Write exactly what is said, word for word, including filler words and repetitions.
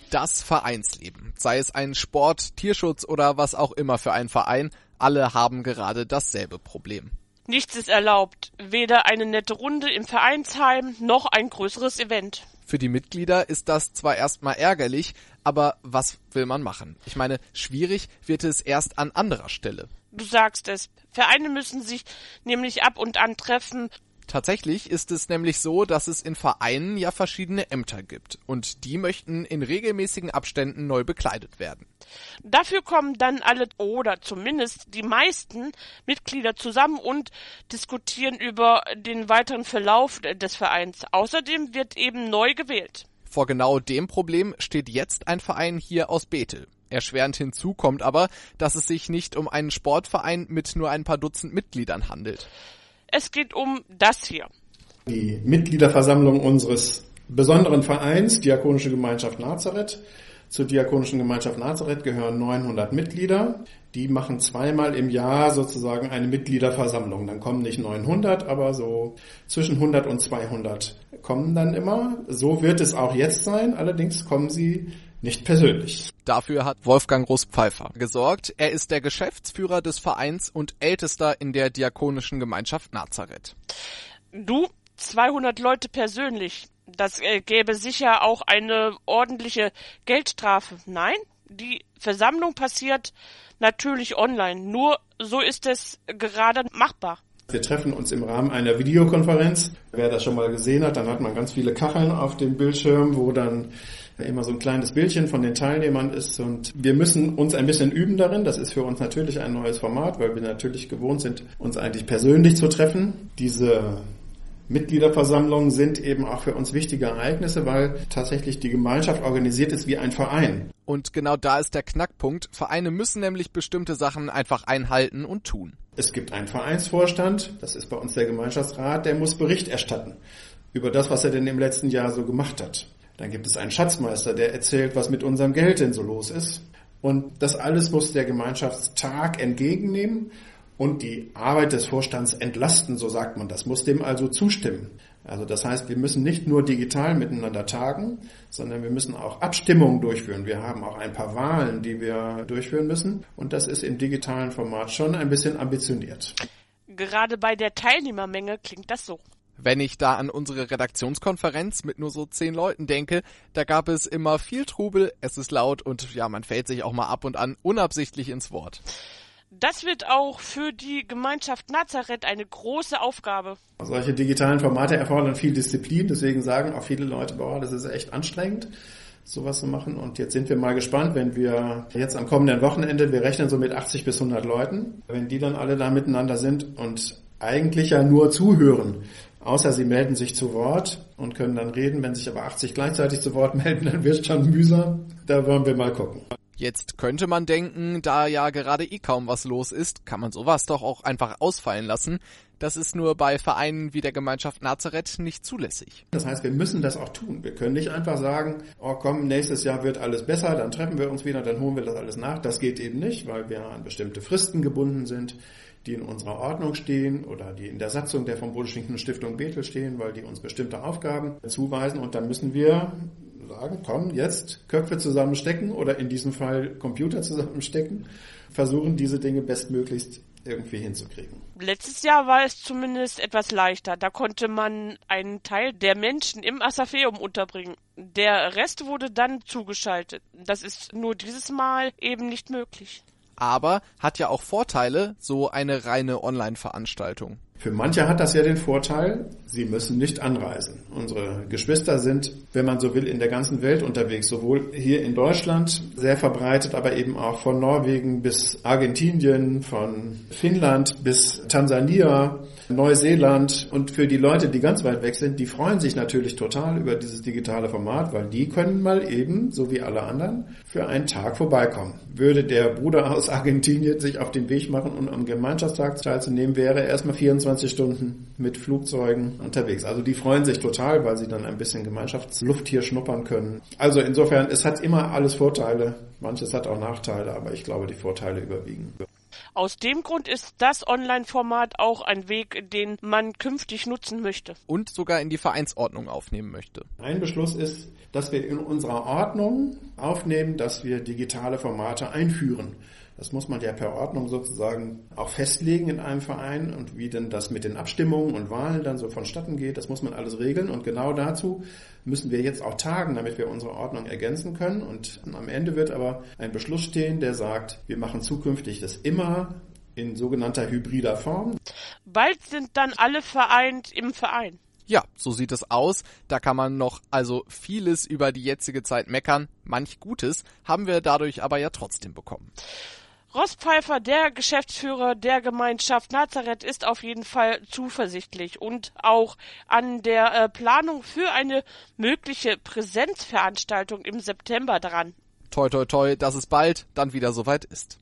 Das Vereinsleben, sei es ein Sport, Tierschutz oder was auch immer für ein Verein, alle haben gerade dasselbe Problem. Nichts ist erlaubt, weder eine nette Runde im Vereinsheim noch ein größeres Event. Für die Mitglieder ist das zwar erstmal ärgerlich, aber was will man machen? Ich meine, schwierig wird es erst an anderer Stelle. Du sagst es, Vereine müssen sich nämlich ab und an treffen. Tatsächlich ist es nämlich so, dass es in Vereinen ja verschiedene Ämter gibt und die möchten in regelmäßigen Abständen neu bekleidet werden. Dafür kommen dann alle oder zumindest die meisten Mitglieder zusammen und diskutieren über den weiteren Verlauf des Vereins. Außerdem wird eben neu gewählt. Vor genau dem Problem steht jetzt ein Verein hier aus Bethel. Erschwerend hinzu kommt aber, dass es sich nicht um einen Sportverein mit nur ein paar Dutzend Mitgliedern handelt. Es geht um das hier. Die Mitgliederversammlung unseres besonderen Vereins, Diakonische Gemeinschaft Nazareth. Zur Diakonischen Gemeinschaft Nazareth gehören neunhundert Mitglieder. Die machen zweimal im Jahr sozusagen eine Mitgliederversammlung. Dann kommen nicht neunhundert, aber so zwischen hundert und zweihundert kommen dann immer. So wird es auch jetzt sein. Allerdings kommen sie nicht persönlich. Dafür hat Wolfgang Groß-Pfeiffer gesorgt. Er ist der Geschäftsführer des Vereins und Ältester in der Diakonischen Gemeinschaft Nazareth. Du, zweihundert Leute persönlich. Das äh, gäbe sicher auch eine ordentliche Geldstrafe. Nein, die Versammlung passiert natürlich online. Nur so ist es gerade machbar. Wir treffen uns im Rahmen einer Videokonferenz. Wer das schon mal gesehen hat, dann hat man ganz viele Kacheln auf dem Bildschirm, wo dann immer so ein kleines Bildchen von den Teilnehmern ist. Und wir müssen uns ein bisschen üben darin. Das ist für uns natürlich ein neues Format, weil wir natürlich gewohnt sind, uns eigentlich persönlich zu treffen. Diese Mitgliederversammlungen sind eben auch für uns wichtige Ereignisse, weil tatsächlich die Gemeinschaft organisiert ist wie ein Verein. Und genau da ist der Knackpunkt. Vereine müssen nämlich bestimmte Sachen einfach einhalten und tun. Es gibt einen Vereinsvorstand, das ist bei uns der Gemeinschaftsrat, der muss Bericht erstatten über das, was er denn im letzten Jahr so gemacht hat. Dann gibt es einen Schatzmeister, der erzählt, was mit unserem Geld denn so los ist. Und das alles muss der Gemeinschaftstag entgegennehmen und die Arbeit des Vorstands entlasten, so sagt man. Das muss dem also zustimmen. Also das heißt, wir müssen nicht nur digital miteinander tagen, sondern wir müssen auch Abstimmungen durchführen. Wir haben auch ein paar Wahlen, die wir durchführen müssen. Und das ist im digitalen Format schon ein bisschen ambitioniert. Gerade bei der Teilnehmermenge klingt das so. Wenn ich da an unsere Redaktionskonferenz mit nur so zehn Leuten denke, da gab es immer viel Trubel, es ist laut und ja, man fällt sich auch mal ab und an unabsichtlich ins Wort. Das wird auch für die Gemeinschaft Nazareth eine große Aufgabe. Solche digitalen Formate erfordern viel Disziplin, deswegen sagen auch viele Leute, boah, das ist echt anstrengend, sowas zu machen. Und jetzt sind wir mal gespannt, wenn wir jetzt am kommenden Wochenende, wir rechnen so mit achtzig bis hundert Leuten, wenn die dann alle da miteinander sind und eigentlich ja nur zuhören, außer sie melden sich zu Wort und können dann reden. Wenn sich aber achtzig gleichzeitig zu Wort melden, dann wird es schon mühsam. Da wollen wir mal gucken. Jetzt könnte man denken, da ja gerade eh kaum was los ist, kann man sowas doch auch einfach ausfallen lassen. Das ist nur bei Vereinen wie der Gemeinschaft Nazareth nicht zulässig. Das heißt, wir müssen das auch tun. Wir können nicht einfach sagen, oh komm, nächstes Jahr wird alles besser, dann treffen wir uns wieder, dann holen wir das alles nach. Das geht eben nicht, weil wir an bestimmte Fristen gebunden sind, die in unserer Ordnung stehen oder die in der Satzung der von Wohlgeschnittenen Stiftung Bethel stehen, weil die uns bestimmte Aufgaben zuweisen. Und dann müssen wir sagen, komm, jetzt Köpfe zusammenstecken oder in diesem Fall Computer zusammenstecken, versuchen diese Dinge bestmöglichst irgendwie hinzukriegen. Letztes Jahr war es zumindest etwas leichter. Da konnte man einen Teil der Menschen im Asafeum unterbringen. Der Rest wurde dann zugeschaltet. Das ist nur dieses Mal eben nicht möglich. Aber hat ja auch Vorteile, so eine reine Online-Veranstaltung. Für manche hat das ja den Vorteil, sie müssen nicht anreisen. Unsere Geschwister sind, wenn man so will, in der ganzen Welt unterwegs, sowohl hier in Deutschland sehr verbreitet, aber eben auch von Norwegen bis Argentinien, von Finnland bis Tansania, Neuseeland. Und für die Leute, die ganz weit weg sind, die freuen sich natürlich total über dieses digitale Format, weil die können mal eben, so wie alle anderen, für einen Tag vorbeikommen. Würde der Bruder aus Argentinien sich auf den Weg machen, um am Gemeinschaftstag teilzunehmen, wäre er erstmal vierundzwanzig Stunden mit Flugzeugen unterwegs. Also die freuen sich total, weil sie dann ein bisschen Gemeinschaftsluft hier schnuppern können. Also insofern, es hat immer alles Vorteile. Manches hat auch Nachteile, aber ich glaube, die Vorteile überwiegen. Aus dem Grund ist das Online-Format auch ein Weg, den man künftig nutzen möchte. Und sogar in die Vereinsordnung aufnehmen möchte. Ein Beschluss ist, dass wir in unserer Ordnung aufnehmen, dass wir digitale Formate einführen. Das muss man ja per Ordnung sozusagen auch festlegen in einem Verein und wie denn das mit den Abstimmungen und Wahlen dann so vonstatten geht, das muss man alles regeln und genau dazu müssen wir jetzt auch tagen, damit wir unsere Ordnung ergänzen können und am Ende wird aber ein Beschluss stehen, der sagt, wir machen zukünftig das immer in sogenannter hybrider Form. Bald sind dann alle vereint im Verein. Ja, so sieht es aus. Da kann man noch also vieles über die jetzige Zeit meckern. Manch Gutes haben wir dadurch aber ja trotzdem bekommen. Ross Pfeiffer, der Geschäftsführer der Gemeinschaft Nazareth, ist auf jeden Fall zuversichtlich und auch an der äh, Planung für eine mögliche Präsenzveranstaltung im September dran. Toi toi toi, dass es bald dann wieder soweit ist.